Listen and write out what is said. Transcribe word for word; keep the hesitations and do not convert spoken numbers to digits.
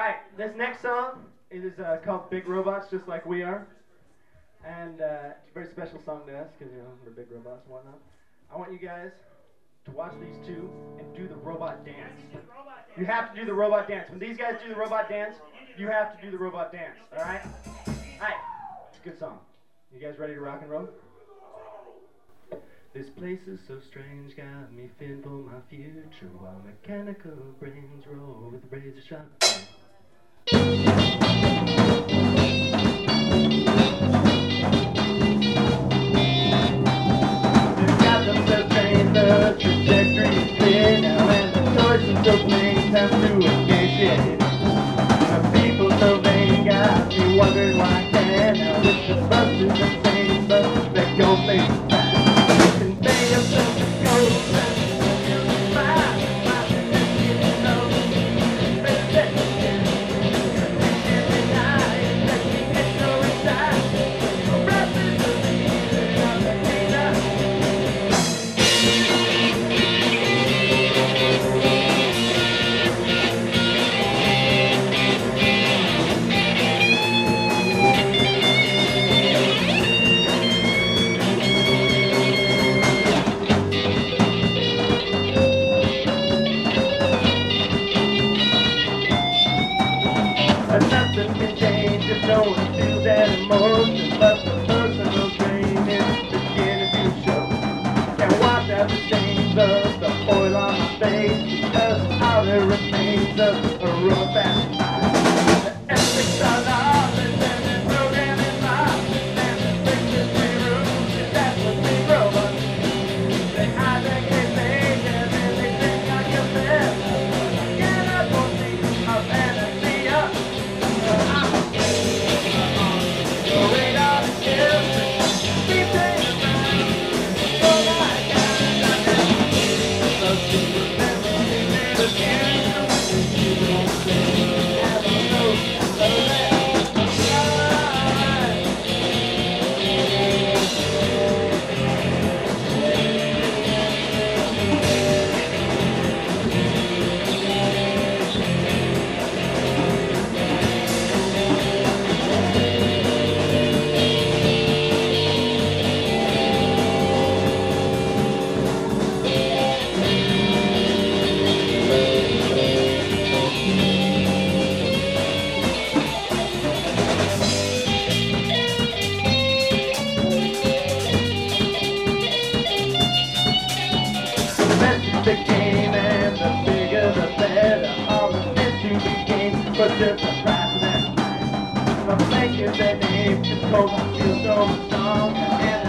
Alright, this next song is uh, called Big Robots, Just Like We Are. And uh, it's a very special song to us because, you know, we're big robots and whatnot. I want you guys to watch these two and do the robot dance. You have to do the robot dance. When these guys do the robot dance, you have to do the robot dance. Alright? Alright, it's a good song. You guys ready to rock and roll? This place is so strange, got me fearing for my future, while mechanical brains roll with razor sharp. They've got themselves trained, the trajectory is clear now, and the choices of names have to engage it. The people so vain got me wondering why I can. Now if the bus is the same, but they go face to face. Nothing can change if no one feels that emotion, but the personal drain is beginning to show. Can't wash out the stains of the oil on my face, because all there remains of a robot mind. The ethics are lawless and the program is lawless, and the fixes we rules, and that's what big robots. They hide their cases and then they think I can live. Get up on me of anesthesia. The game and the bigger the better, all the things you can gain, but just a price of that. I'm making their name just cause I feel so strong. And